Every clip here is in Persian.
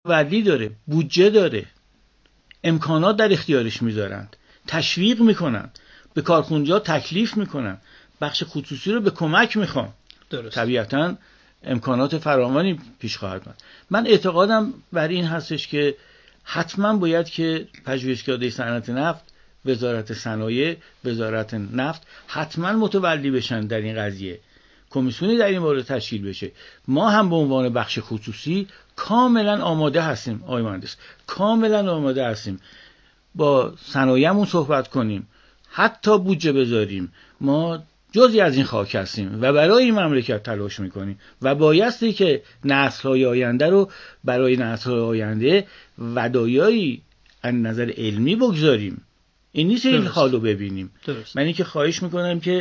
ولی داره، بودجه داره، امکانات در اختیارش میذارند، تشویق میکنند، به کارخونجا تکلیف میکنند، بخش خصوصی رو به کمک میخوان. درست. طبیعتاً امکانات فراوانی پیش خواهد آمد. من اعتقادم بر این هستش که حتما باید که پژوهشکده صنعت نفت، وزارت صنایع، وزارت نفت حتما متولی بشن در این قضیه، کمیسیونی در این مورد تشکیل بشه. ما هم به عنوان بخش خصوصی کاملا آماده هستیم آقای مهندس، کاملا آماده هستیم با صنایعمون صحبت کنیم، حتی بودجه بذاریم. ما جزئی از این خاک هستیم و برای این مملکت تلاش میکنیم و بایستی که نسل‌های آینده رو برای نسل‌های آینده ودایایی از نظر علمی بگذاریم. این نیست این حالو ببینیم. من اینکه خواهش میکنم که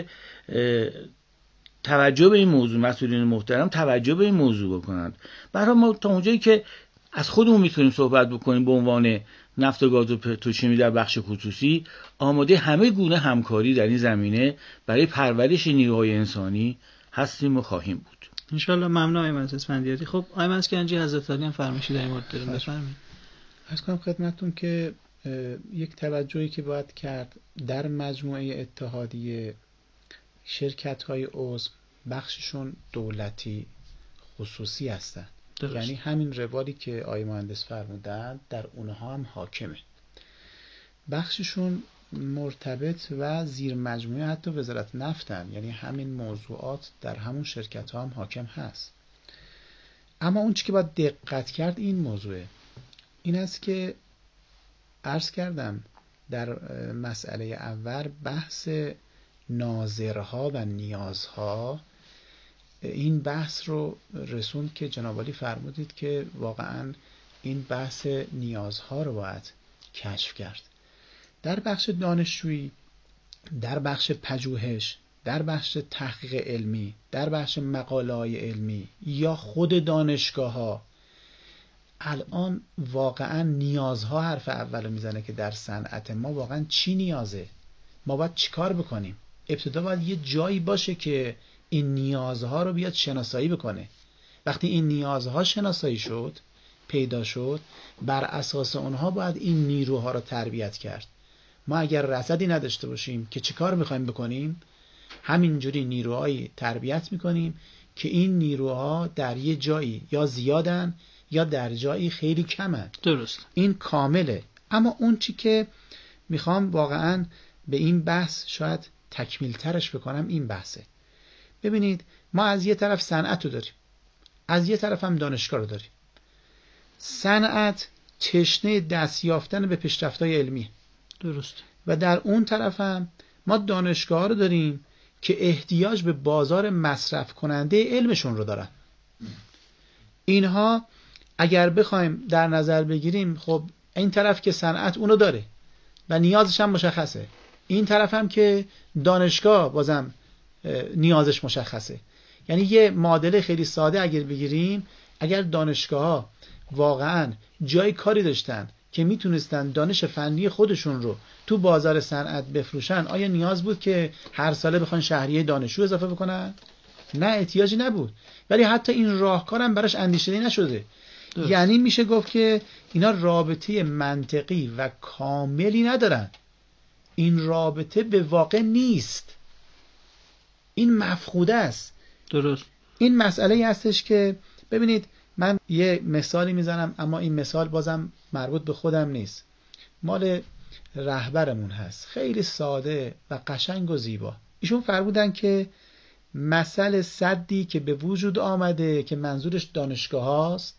توجه به این موضوع، مسئولین محترم توجه به این موضوع بکنند. برای ما تا اونجایی که از خودمون میتونیم صحبت بکنیم به عنوان نفت و گاز و پتروشیمی در بخش خصوصی، آماده همه گونه همکاری در این زمینه برای پرورش نیروهای انسانی هستیم و خواهیم بود. ان شاء الله. ممنون آقای مهندس اسفندیاری. خب آقای مهندس گنجی حضرت عالی هم فرمایشی در این مورد داریم، بفرمایید. عرض کنم خدمتتون که یک توجهی که باید کرد در مجموعه اتحادیه، شرکت‌های عضو بخششون دولتی خصوصی هستن. یعنی همین روالی که آقای مهندس فرمودن در اونها هم حاکمه. بخششون مرتبط و زیر مجموعه حتی وزارت نفتن، یعنی همین موضوعات در همون شرکت ها هم حاکم هست. اما اون چی که باید دقت کرد این موضوعه، این است که عرض کردم در مسئله اول بحث ناظرها و نیازها، این بحث رو رسوند که جناب عالی فرمودید که واقعا این بحث نیازها رو باید کشف کرد. در بخش دانشجویی، در بخش پژوهش، در بخش تحقیق علمی، در بخش مقاله‌های علمی یا خود دانشگاه‌ها، الان واقعا نیازها حرف اولو میزنه که در صنعت ما واقعا چی نیازه، ما باید چی کار بکنیم. ابتدا باید یه جایی باشه که این نیازها رو بیاد شناسایی بکنه. وقتی این نیازها شناسایی شد، پیدا شد، بر اساس اونها باید این نیروها رو تربیت کرد. ما اگر رصدی نداشته باشیم که چه کار میخوایم بکنیم، همینجوری نیروهایی تربیت میکنیم که این نیروها در یه جایی یا زیادن یا در جایی خیلی کمن. درست. این کامله. اما اون چی که میخوام واقعا به این بحث شاید تکمیل ترش بکنم این بحثه. ببینید ما از یه طرف صنعت رو داریم، از یه طرف هم دانشگاه رو داریم. صنعت تشنه دست یافتن به پیشرفت‌های علمی، درست، و در اون طرف هم ما دانشگاه رو داریم که احتیاج به بازار مصرف کننده علمشون رو دارن. اینها اگر بخوایم در نظر بگیریم، خب این طرف که صنعت اونو داره و نیازش هم مشخصه، این طرف هم که دانشگاه بازم نیازش مشخصه. یعنی یه معادله خیلی ساده اگر بگیریم، اگر دانشگاه‌ها واقعاً جای کاری داشتن که میتونستن دانش فنی خودشون رو تو بازار صنعت بفروشن، آیا نیاز بود که هر ساله بخوان شهریه دانشجو اضافه بکنن؟ نه، احتیاجی نبود. ولی حتی این راهکارم براش اندیشیده نشده. یعنی میشه گفت که اینا رابطه منطقی و کاملی ندارن. این رابطه به واقع نیست، این مفقوده است. درست. این مسئله هستش که ببینید، من یه مثالی میزنم اما این مثال بازم مربوط به خودم نیست، مال رهبرمون هست، خیلی ساده و قشنگ و زیبا. ایشون فرمودن که مسئله سدی که به وجود آمده که منظورش دانشگاه هاست،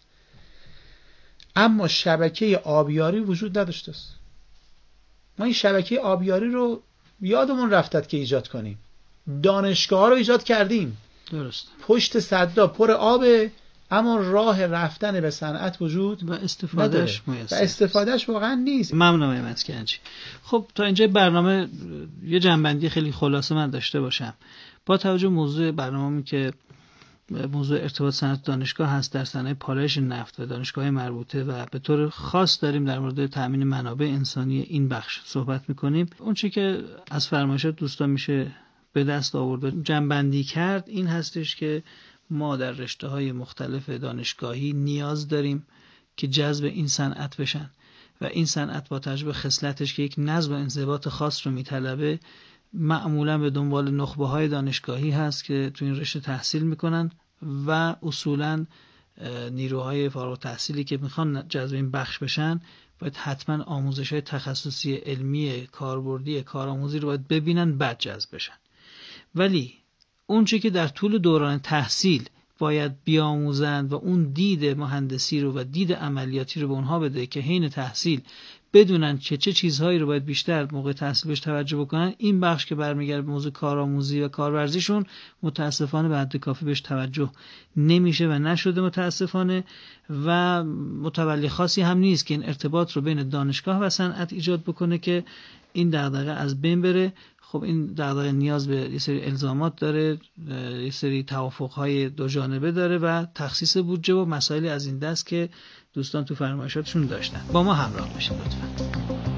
اما شبکه آبیاری وجود نداشته است. ما این شبکه آبیاری رو یادمون رفتد که ایجاد کنیم. دانشگاه ها رو ایجاد کردیم. درست. پشت سدا پر آبه، اما راه رفتن به صنعت وجود و استفادهش و استفادهش واقعا نیست. ممنونم آقای مسکنجی. خب تا اینجا برنامه یه جنبندی خیلی خلاصه من داشته باشم. با توجه موضوع برنامه‌مون که موضوع ارتباط صنعت دانشگاه هست در صنایع پالایش نفت و دانشگاه‌های مربوطه و به طور خاص داریم در مورد تامین منابع انسانی این بخش صحبت می‌کنیم، اون چیزی که از فرمایشات دوستان میشه به دست آورد جنبندی کرد این هستش که ما در رشته‌های مختلف دانشگاهی نیاز داریم که جذب این صنعت بشن و این صنعت با توجه به خصلتش که یک نظم و انضباط خاص رو میطلبه معمولا به دنبال نخبه‌های دانشگاهی هست که تو این رشته تحصیل میکنن و اصولاً نیروهای فارغ التحصیلی که میخوان جذب این بخش بشن باید حتما آموزش‌های تخصصی علمی کاربردی کارآموزی رو باید ببینن بعد جذب بشن. ولی اون چیزی که در طول دوران تحصیل باید بیاموزند و اون دید مهندسی رو و دید عملیاتی رو به اونها بده که حین تحصیل بدونن چه چیزهایی رو باید بیشتر موقع تحصیل بهش توجه بکنن، این بخش که برمیگرده به موضوع کارآموزی و کارورزیشون متاسفانه به حد کافی بهش توجه نمیشه و نشده متاسفانه و متولی خاصی هم نیست که این ارتباط رو بین دانشگاه و صنعت ایجاد بکنه که این دغدغه از بین بره. خب این دغدغه نیاز به یه سری الزامات داره، یه سری توافق‌های دو جانبه داره و تخصیص بودجه و مسائلی از این دست که دوستان تو فرمایشاتشون داشتن. با ما همراه باشید لطفاً.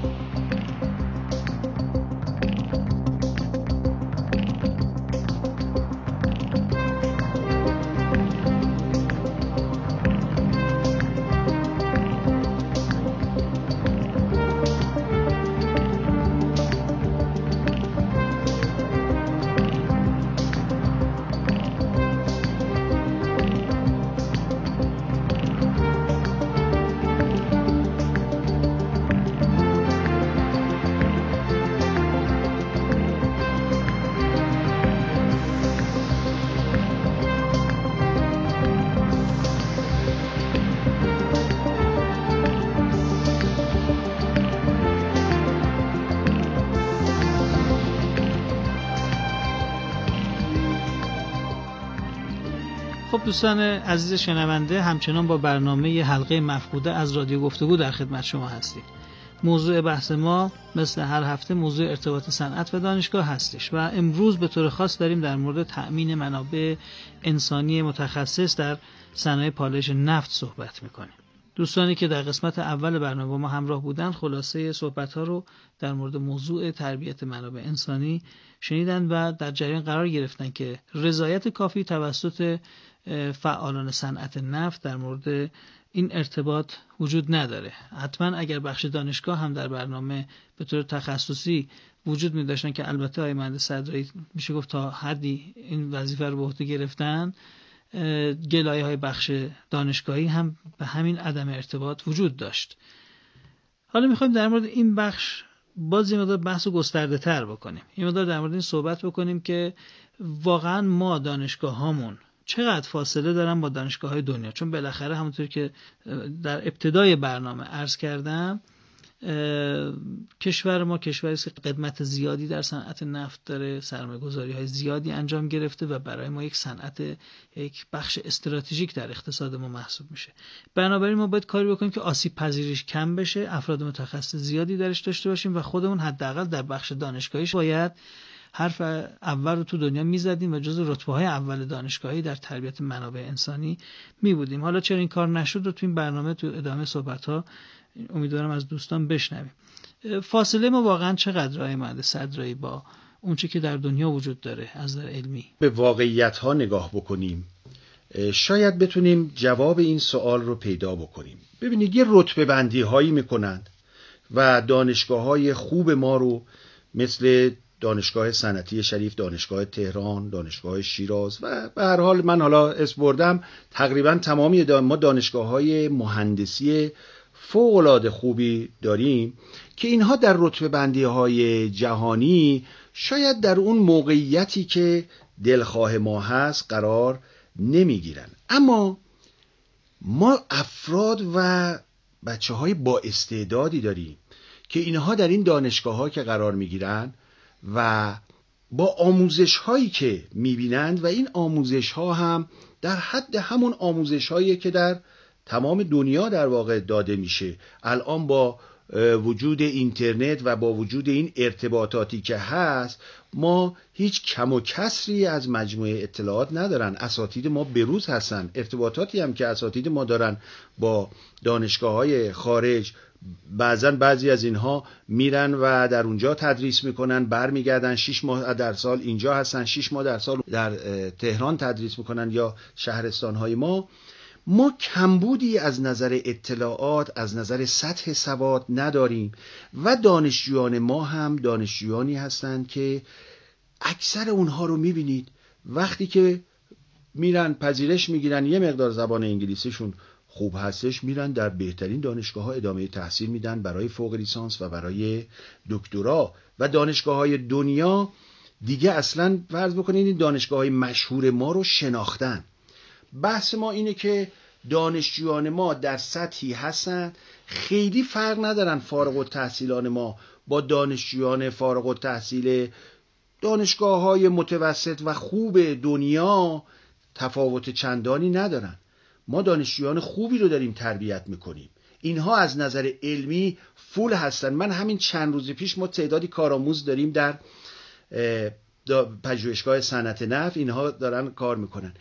خب دوستان عزیز شنونده، همچنان با برنامه حلقه مفقوده از رادیو گفتگو در خدمت شما هستیم. موضوع بحث ما مثل هر هفته موضوع ارتباط صنعت و دانشگاه هستش و امروز به طور خاص داریم در مورد تأمین منابع انسانی متخصص در صنایع پالایش نفت صحبت میکنیم. دوستانی که در قسمت اول برنامه با ما همراه بودن خلاصه صحبت‌ها رو در مورد موضوع تربیت منابع انسانی شنیدن و در جریان قرار گرفتن که رضایت کافی توسط فعالان صنعت نفت در مورد این ارتباط وجود نداره. حتما اگر بخش دانشگاه هم در برنامه به طور تخصصی وجود می داشتن که البته آقای مهندس صدرایی میشه گفت تا حدی این وظیفه رو به عهده گرفتن، گلایه‌های بخش دانشگاهی هم به همین عدم ارتباط وجود داشت. حالا میخوایم در مورد این بخش باز این مقدار بحث رو گسترده تر بکنیم. این مقدار در مورد این صحبت بکنیم که واقعا ما دانشگاه هامون چقدر فاصله دارن با دانشگاه‌های دنیا، چون بالاخره همونطور که در ابتدای برنامه عرض کردم کشور ما کشوری است که قدمت زیادی در صنعت نفت داره، سرمایه‌گذاری‌های زیادی انجام گرفته و برای ما یک صنعت، یک بخش استراتژیک در اقتصاد ما محسوب میشه. بنابراین ما باید کاری بکنیم که آسیب پذیریش کم بشه، افراد متخصص زیادی درش داشته باشیم و خودمون حداقل در بخش دانشگاهیش باید حرف اول رو تو دنیا میزدیم و جزو رتبه‌های اول دانشگاهی در تربیت منابع انسانی می بودیم. حالا چرا این کار نشد رو تو این برنامه تو ادامه صحبت‌ها امیدوارم از دوستان بشنویم. فاصله ما واقعا چقدر آقای مهندس صدرایی با اون چیزی که در دنیا وجود داره از نظر علمی؟ به واقعیت‌ها نگاه بکنیم شاید بتونیم جواب این سوال رو پیدا بکنیم. ببینید یه رتبه بندی هایی میکنند و دانشگاه‌های خوب ما رو مثل دانشگاه صنعتی شریف، دانشگاه تهران، دانشگاه شیراز و به هر حال من حالا اسم بردم تقریبا تمامی ما دانشگاه‌های مهندسی فوق‌العاده خوبی داریم که اینها در رتبه بندی‌های جهانی شاید در اون موقعیتی که دلخواه ما هست قرار نمیگیرن. اما ما افراد و بچه‌های با استعدادی داریم که اینها در این دانشگاه‌ها که قرار میگیرن و با آموزش‌هایی که میبینند و این آموزش‌ها هم در حد همون آموزش‌هایی که در تمام دنیا در واقع داده میشه. الان با وجود اینترنت و با وجود این ارتباطاتی که هست ما هیچ کم و کسری از مجموعه اطلاعات ندارن. اساتید ما بروز هستن. ارتباطاتی هم که اساتید ما دارن با دانشگاه‌های خارج، بعضی از اینها میرن و در اونجا تدریس میکنن، برمیگردن 6 ماه در سال اینجا هستن، 6 ماه در سال در تهران تدریس میکنن یا شهرستان‌های ما. ما کمبودی از نظر اطلاعات، از نظر سطح سواد نداریم و دانشجویان ما هم دانشجویانی هستند که اکثر اونها رو میبینید وقتی که میرن پذیرش میگیرن یه مقدار زبان انگلیسیشون خوب هستش، میرن در بهترین دانشگاه‌ها ادامه تحصیل میدن برای فوق لیسانس و برای دکترا و دانشگاه‌های دنیا دیگه اصلا فرض بکنید این دانشگاه‌های مشهور ما رو شناختن. بحث ما اینه که دانشجویان ما در سطحی هستن خیلی فرق ندارن فارغ التحصیلان ما با دانشجویان فارغ التحصیل دانشگاه‌های متوسط و خوب دنیا تفاوت چندانی ندارن. ما دانشجویان خوبی رو داریم تربیت میکنیم، اینها از نظر علمی فول هستن. من همین چند روز پیش ما تعدادی کارآموز داریم در پژوهشگاه صنعت نفت، اینها دارن کار میکنن.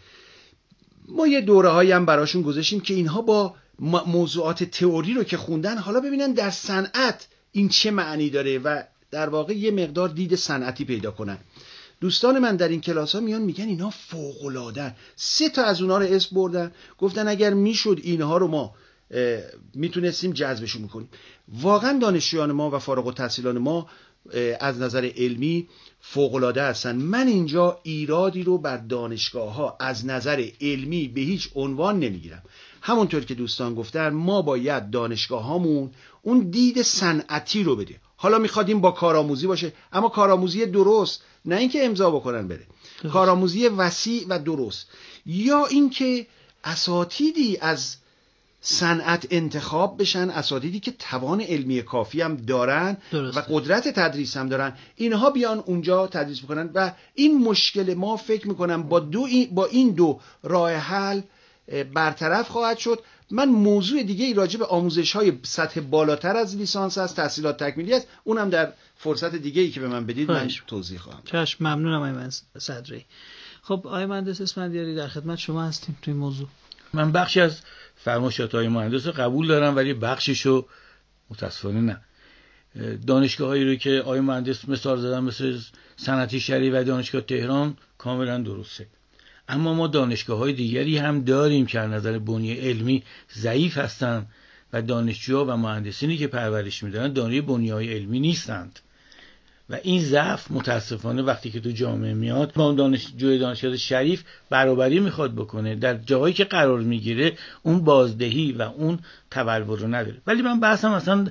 ما یه دوره هایی هم براشون گذاشتیم که اینها با موضوعات تئوری رو که خوندن حالا ببینن در صنعت این چه معنی داره و در واقع یه مقدار دید صنعتی پیدا کنن. دوستان من در این کلاس ها میان میگن اینا فوق‌العاده. 3 تا از اونها رو اسم بردن، گفتن اگر میشد اینها رو ما میتونستیم جذبشون میکنیم. واقعا دانشجویان ما و فارغ التحصیلان ما از نظر علمی فوق‌العاده هستن. من اینجا ایرادی رو بر دانشگاه ها از نظر علمی به هیچ عنوان نمیگیرم. همونطور که دوستان گفتن ما باید دانشگاه هامون اون دید صنعتی رو بده. حالا میخوادیم با کارآموزی باشه، اما کارآموزی درست، نه اینکه امضا بکنن بره، کارآموزی وسیع و درست، یا اینکه اساتیدی از صنعت انتخاب بشن، اساتیدی که توان علمی کافی هم دارن و قدرت تدریس هم دارن، اینها بیان اونجا تدریس بکنن. و این مشکل ما فکر میکنم با این دو راه حل برطرف خواهد شد. من موضوع دیگه ای راجع به آموزش های سطح بالاتر از لیسانس است، تحصیلات تکمیلی است، اونم در فرصت دیگه ای که به من بدید من توضیح خواهم. چشم، ممنونم آقای صدری. خب آقای مهندس اسفندیاری در خدمت شما هستیم توی موضوع. من بخشی از فرمایشات های مهندس رو قبول دارم ولی بخشیشو متاسفانه نه. دانشگاهایی رو که آقای مهندس مثال زدن مثل صنعتی شریف و دانشگاه تهران کاملا درسته، اما ما دانشگاه‌های دیگری هم داریم که از نظر بنیه علمی ضعیف هستند و دانشجوها و مهندسینی که پرورش میدن دارای بنیه‌های علمی نیستند و این ضعف متاسفانه وقتی که تو جامعه میاد با دانشگاه شریف برابری میخواد بکنه، در جاهایی که قرار میگیره اون بازدهی و اون تبلور رو نداره. ولی من بحثم اصلا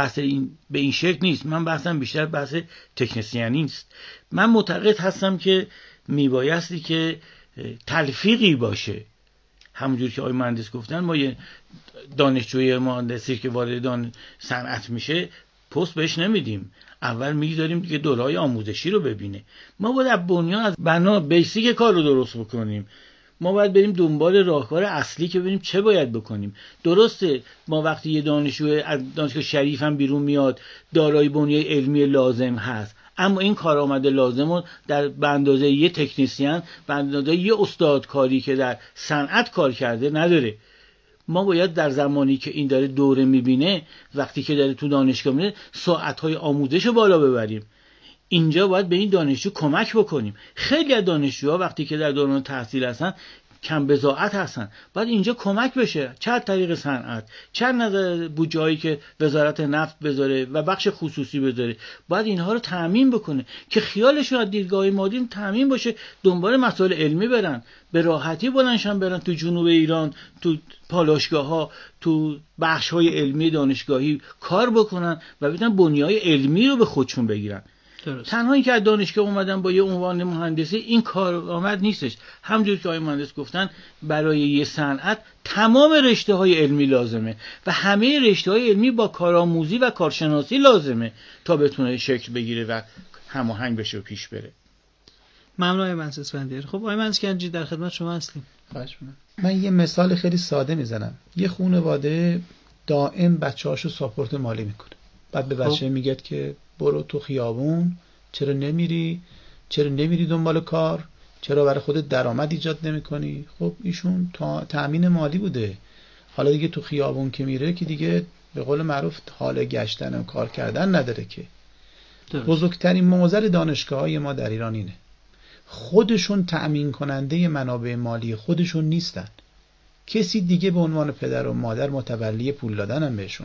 به این شکل نیست، من بحثم بیشتر بحث تکنسیانی است. من معتقد هستم که میبایستی که تلفیقی باشه. همونجور که آقای مهندس گفتن ما یه دانشجوی مهندسی که وارد صنعت میشه پست بهش نمیدیم، اول میگذاریم که دوره‌های آموزشی رو ببینه. ما باید از بنیان از بنا بیسیک کار رو درست بکنیم. ما باید بریم دنبال راهکار اصلی که ببینیم چه باید بکنیم. درسته ما وقتی یه دانشجو از دانشگاه شریف هم بیرون میاد دارای بنیه علمی لازم هست، اما این کارآمد لازم رو به اندازه یه تکنسین، به اندازه یه استادکاری که در صنعت کار کرده نداره. ما باید در زمانی که این داره دوره میبینه، وقتی که داره تو دانشگاه میره، ساعتهای آموزش رو بالا ببریم. اینجا باید به این دانشجو کمک بکنیم. خیلی از دانشجوها وقتی که در دوران تحصیل هستن کم بضاعت هستن، باید اینجا کمک بشه، چه از طریق صنعت، چه از نظر بودجه‌ای که وزارت نفت بذاره و بخش خصوصی بذاره، باید اینها رو تامین بکنه که خیالشون از دیدگاه مادی تامین باشه، دنبال مسائل علمی برن، به راحتی بلندشن برن تو جنوب ایران، تو پالایشگاه‌ها، تو بخش‌های علمی دانشگاهی کار بکنن و بتونن بنیه‌های علمی رو به خودشون بگیرن. درست. تنها این که از دانشگاه اومدن با یه عنوان مهندسی این کار آمد نیستش. همونجور که آقای مهندس گفتن برای یه صنعت تمام رشته‌های علمی لازمه و همه رشته‌های علمی با کارآموزی و کارشناسی لازمه تا بتونه شکل بگیره و هماهنگ بشه و پیش بره. ممنون آقای مهندس اسفندیاری. خب آقای مهندس کنجی در خدمت شما هستیم. خواهش می‌کنم. من یه مثال خیلی ساده میزنم. یه خانواده دائم بچه‌هاشو ساپورت مالی میکنه. بعد به بچه میگه که برو تو خیابون، چرا نمیری دنبال کار، چرا برای خودت درآمد ایجاد نمی‌کنی؟ خب ایشون تأمین مالی بوده. حالا دیگه تو خیابون که میره که دیگه به قول معروف حال گشتن و کار کردن نداره که. بزرگترین معضل دانشگاه‌های ما در ایران اینه. خودشون تأمین کننده منابع مالی خودشون نیستن. کسی دیگه به عنوان پدر و مادر متولی پول دادنم بهشون.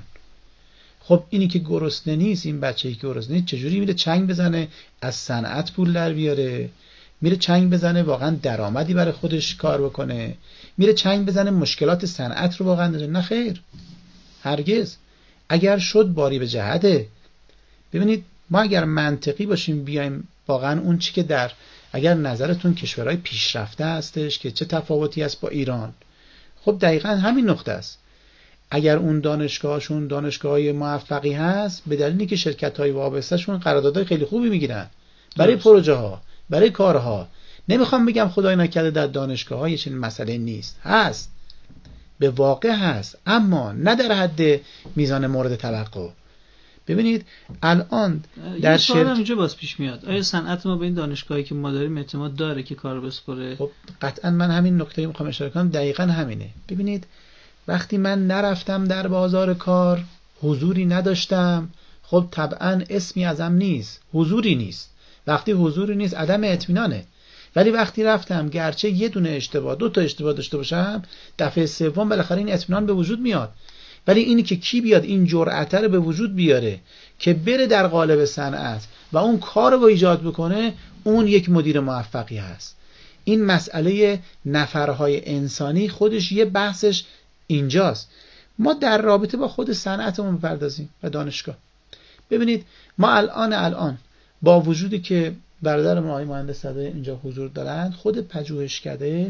خب اینی که گرسنه نیست، این بچه‌ای که گرسنه نیست چجوری میره چنگ بزنه از صنعت پول در بیاره؟ میره چنگ بزنه واقعا درآمدی برای خودش کار بکنه؟ میره چنگ بزنه مشکلات صنعت رو واقعا داره؟ نه خیر، هرگز. اگر شد باری به جهده. ببینید ما اگر منطقی باشیم بیایم واقعا اون چی که در اگر نظرتون کشورهای پیشرفته هستش که چه تفاوتی است با ایران، خب دقیقاً همین نقطه است. اگر اون دانشگاهشون دانشگاه‌های موفقی هست به دلیلی که شرکت‌های وابسته‌شون قراردادهای خیلی خوبی میگیرن برای پروژه ها، برای کارها. نمیخوام بگم خدای نکرده در دانشگاه‌های چنین مسئله نیست، هست، به واقع هست، اما نه در حد میزان مورد توقع. ببینید الان در سوال هم اینجا باز پیش میاد، آیا صنعت ما به این دانشگاهی که ما داریم اعتماد داره که کارو بسپره؟ خب قطعا من همین نکته میخوام اشاره کنم، دقیقاً همینه. ببینید وقتی من نرفتم در بازار کار، حضوری نداشتم، خب طبعا اسمی ازم نیست، حضوری نیست. وقتی حضوری نیست عدم اطمینانه. ولی وقتی رفتم گرچه یه دونه اشتباه، 2 تا اشتباه داشته باشم، دفعه سوم بالاخره این اطمینان به وجود میاد. ولی اینی که کی بیاد این جرأت رو به وجود بیاره که بره در قالب صنعت و اون کار رو ایجاد بکنه، اون یک مدیر موفقی هست. این مسئله نفرهای انسانی خودش یه بحثش اینجاست. ما در رابطه با خود صنعتمون بپردازیم و دانشگاه. ببینید ما الان با وجودی که برادر ما آقای مهندس صدرایی اینجا حضور دارند، خود پژوهشکده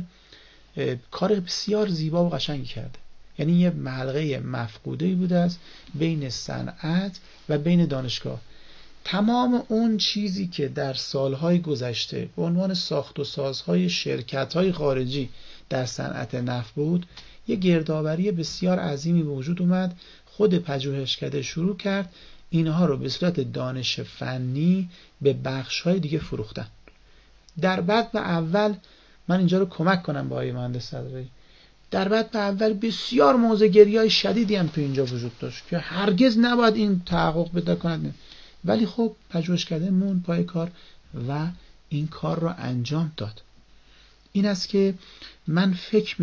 کار بسیار زیبا و قشنگی کرده. یعنی یه حلقه مفقوده‌ای بوده است بین صنعت و بین دانشگاه. تمام اون چیزی که در سالهای گذشته به عنوان ساخت و سازهای شرکت‌های خارجی در صنعت نفت بود، یه گردآوری بسیار عظیمی به وجود اومد. خود پژوهشکده شروع کرد اینها رو به صورت دانش فنی به بخش‌های دیگه فروختن. در بعد و اول من اینجا رو کمک کنم با آقای مهندس صدرایی، در بعد و اول بسیار موضع‌گری‌های شدیدی هم تو اینجا وجود داشت که هرگز نباید این تحقق پیدا کند، ولی خب پژوهشکده مون پای کار و این کار رو انجام داد. این است که من فکر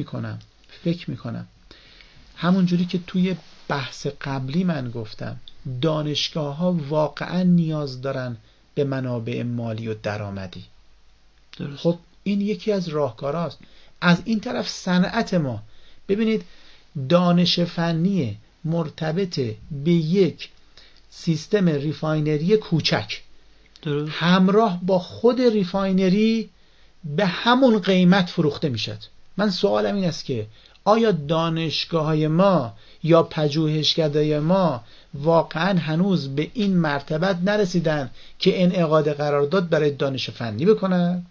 میکنم همون جوری که توی بحث قبلی من گفتم دانشگاه‌ها واقعا نیاز دارن به منابع مالی و درآمدی. درست. خب این یکی از راهکاراست. از این طرف صنعت ما، ببینید دانش فنی مرتبط به یک سیستم ریفاینری کوچک درست. همراه با خود ریفاینری به همون قیمت فروخته میشد. من سوالم این است که آیا دانشگاه‌های ما یا پژوهشکده‌های ما واقعا هنوز به این مرتبت نرسیدن که انعقاد قرارداد برای دانش فنی بکنن؟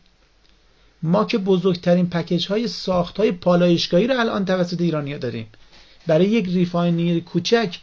ما که بزرگترین پکیج‌های ساخت‌های پالایشگاهی رو الان توسط ایرانی‌ها داریم، برای یک ریفاینری کوچک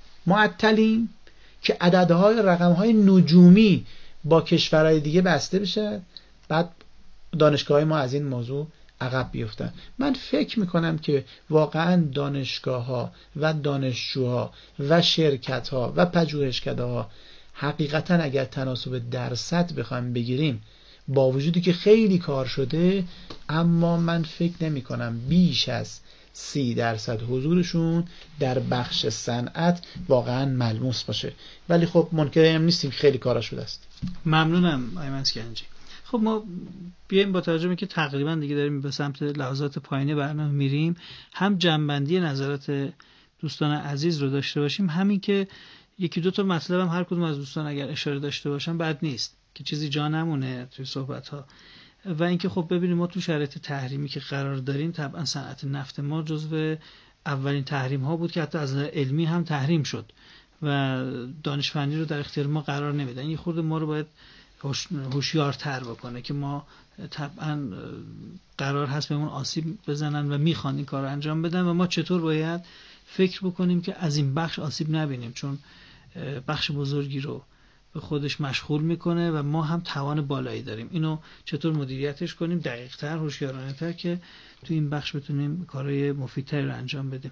معطلیم که عددهای رقم‌های نجومی با کشورهای دیگه بسته بشه، بعد دانشگاه‌های ما از این موضوع عقب بیفتن. من فکر میکنم که واقعا دانشگاه‌ها و دانشجوها و شرکت‌ها و پژوهشکده‌ها حقیقتا اگر تناسب درصد بخوایم بگیریم، با وجودی که خیلی کار شده، اما من فکر نمی‌کنم بیش از 30% حضورشون در بخش صنعت واقعا ملموس باشه. ولی خب منکر هم نیستیم که خیلی کارا شده است. ممنونم آقای مسکنجی. خب ما بیایم با توجه به که تقریبا دیگه داریم به سمت لحظات پایانی برنامه میریم، هم جنبندی نظرات دوستان عزیز رو داشته باشیم، همین که یکی دو تا مطلب هم هر کدوم از دوستان اگر اشاره داشته باشن بد نیست که چیزی جا نمونه توی صحبت ها. و اینکه خب ببینیم ما تو شرایط تحریمی که قرار داریم، طبعا صنعت نفت ما جزو اولین تحریم ها بود که حتی از نظر علمی هم تحریم شد و دانش فنی رو در اختیار ما قرار نمیدن. این خورده ما رو باید هوشیارتر بکنه که ما طبعا قرار هست بهمون آسیب بزنن و میخوان این کار رو انجام بدن و ما چطور باید فکر بکنیم که از این بخش آسیب نبینیم، چون بخش بزرگی رو به خودش مشغول میکنه و ما هم توان بالایی داریم. اینو چطور مدیریتش کنیم دقیق‌تر، هوشیارانه‌تر، که تو این بخش بتونیم کارهای مفیدتری رو انجام بدیم.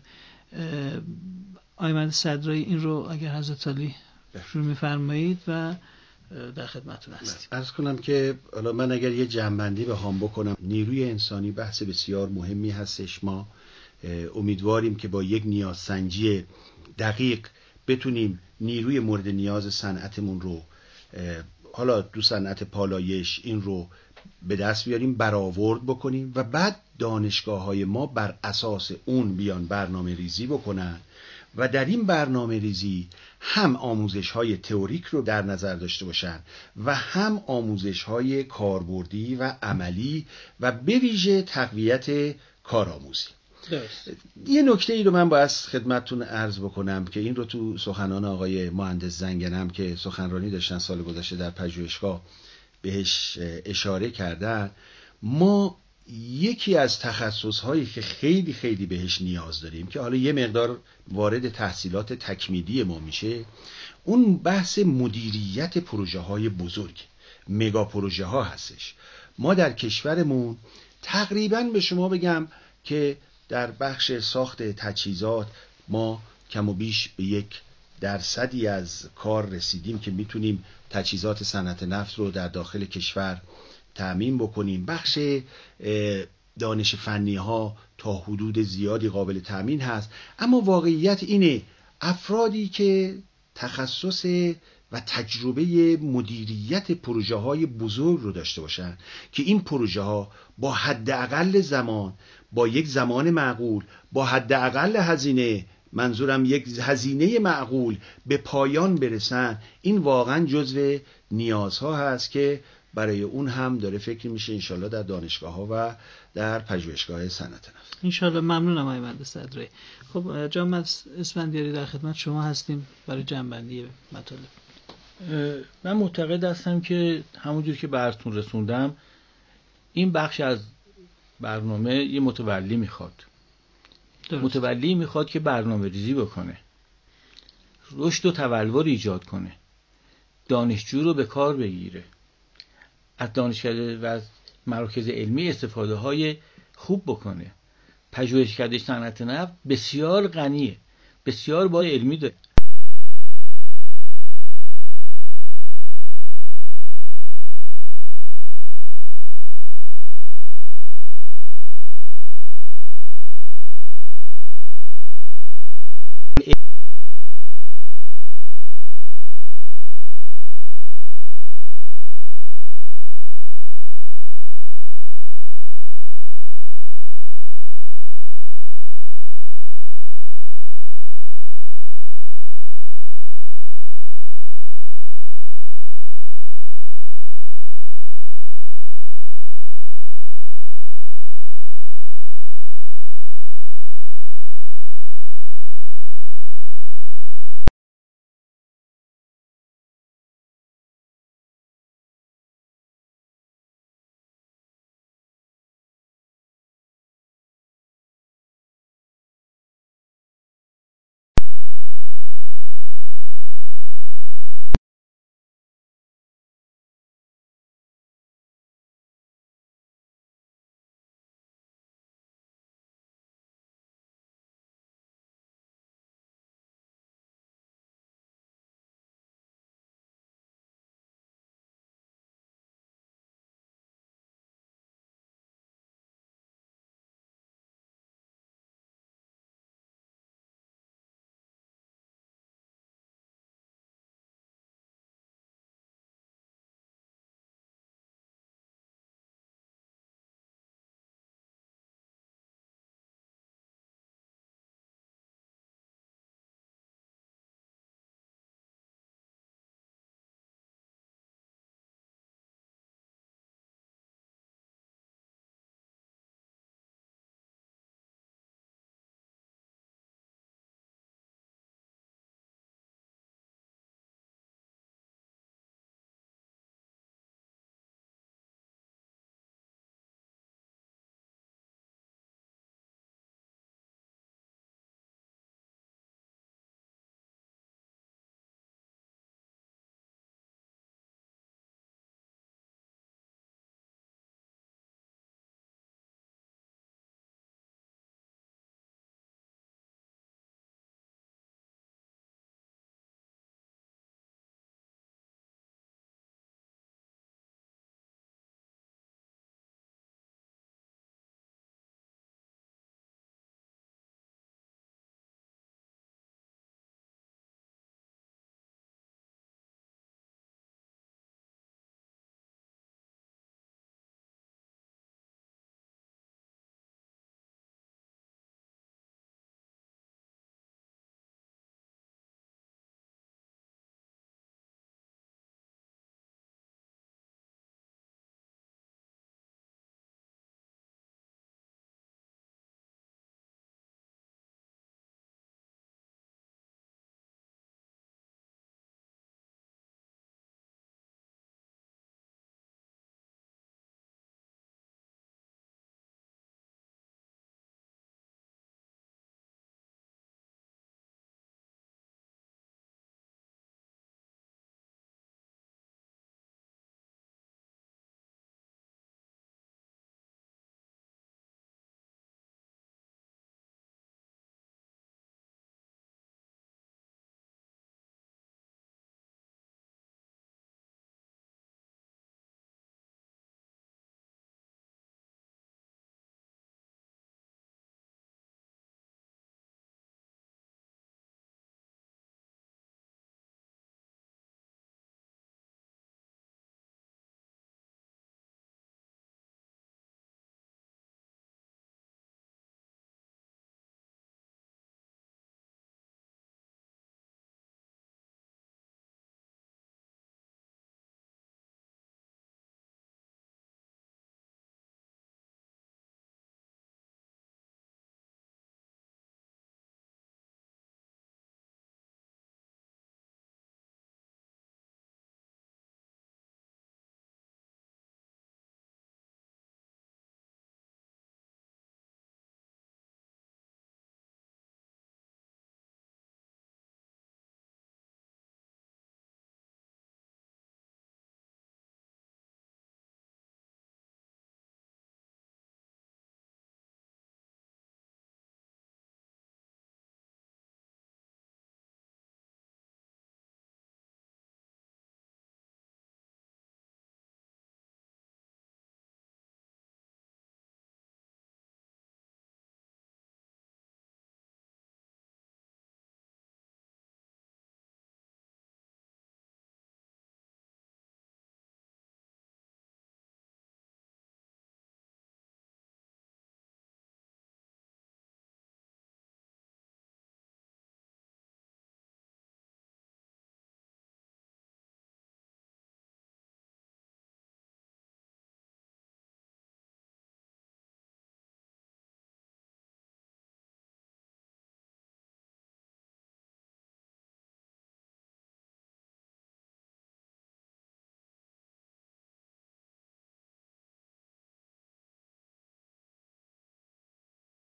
آقای مهندس صدرایی این رو اگر حضرت عالی شروع می‌فرمایید و در خدمتتون هستیم. عرض کنم که حالا من اگر یه جنبندی بخوام بکنم، نیروی انسانی بحث بسیار مهمی هستش. ما امیدواریم که با یک نیازسنجی دقیق بتونیم نیروی مورد نیاز صنعتمون رو، حالا تو صنعت پالایش، این رو به دست بیاریم، برآورد بکنیم و بعد دانشگاه‌های ما بر اساس اون بیان برنامه ریزی بکنن و در این برنامه ریزی هم آموزش‌های تئوریک رو در نظر داشته باشن و هم آموزش‌های کاربردی و عملی و به ویژه تقویت کارآموزی. درست. یه نکته ای رو من باید خدمتتون عرض بکنم که این رو تو سخنان آقای مهندس زنگنم که سخنرانی داشتن سال گذشته در پژوهشگاه بهش اشاره کردن. ما یکی از تخصص‌هایی که خیلی خیلی بهش نیاز داریم که حالا یه مقدار وارد تحصیلات تکمیلی ما میشه، اون بحث مدیریت پروژه‌های بزرگ، مگا پروژه ها هستش. ما در کشورمون تقریباً به شما بگم که در بخش ساخت تجهیزات ما کم و بیش به 1% از کار رسیدیم که میتونیم تجهیزات صنعت نفت رو در داخل کشور تأمین بکنیم. بخش دانش فنی ها تا حدود زیادی قابل تأمین هست، اما واقعیت اینه افرادی که تخصص و تجربه مدیریت پروژه های بزرگ رو داشته باشن که این پروژه ها با حداقل زمان، با یک زمان معقول، با حداقل هزینه، منظورم یک هزینه معقول، به پایان برسن، این واقعا جزو نیازها هست که برای اون هم داره فکر میشه انشالله در دانشگاه ها و در پژوهشگاه صنعت نفت. انشالله. ممنونم آقای مهندس صدرایی. خب جناب اسفندیاری در خدمت شما هستیم برای جمع‌بندی مطالب. من معتقد هستم که همونجور که براتون رسوندم این بخش از برنامه یه متولی میخواد. متولی میخواد که برنامه ریزی بکنه، رشد و تبلور ایجاد کنه، دانشجو رو به کار بگیره، از دانشکده و از مراکز علمی استفاده های خوب بکنه. پژوهشکده صنعت نفت بسیار غنیه، بسیار با علمی داره،